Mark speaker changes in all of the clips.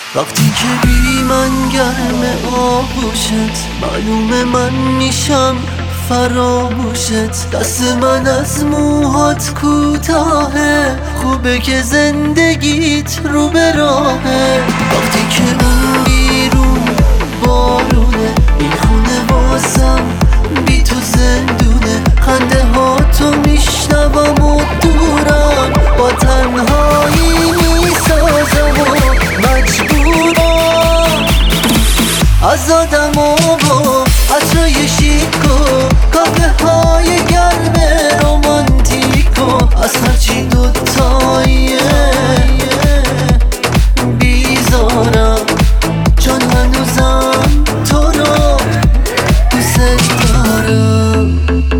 Speaker 1: وقتی که بی من گرم آغوشت، معلومه من میشم فراموشت. دست من از موهات کوتاهه، خوبه که زندگیت رو به راهه. وقتی که اون بیرون بارونه، این خونه واسم بی تو زندونه. خنده ها تو میشنوم و دورم، با تنهایی میسازم و مجبورم. از آدم و عطرای شیک و کافه های گرم رومانتیک و از هرچی دوتاییه بیزارم، چون هنوزم تو رو دوست دارم.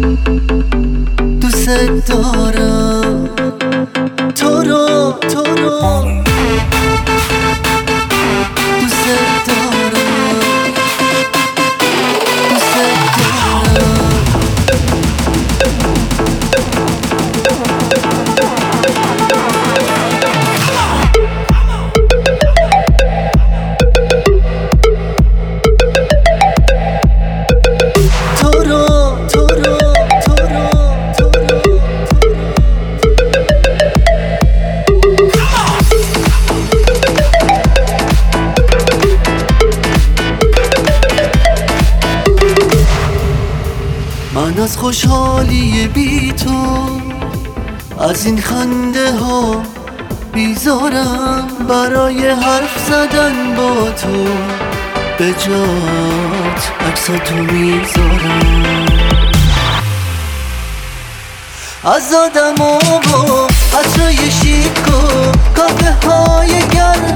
Speaker 1: دوست دارم تو رو دوست دارم. من از خوشحالی بی تو، از این خنده ها بیزارم. برای حرف زدن با تو به جات عکساتو میذارم. از آدم و عطرای شیک و کافه های گرم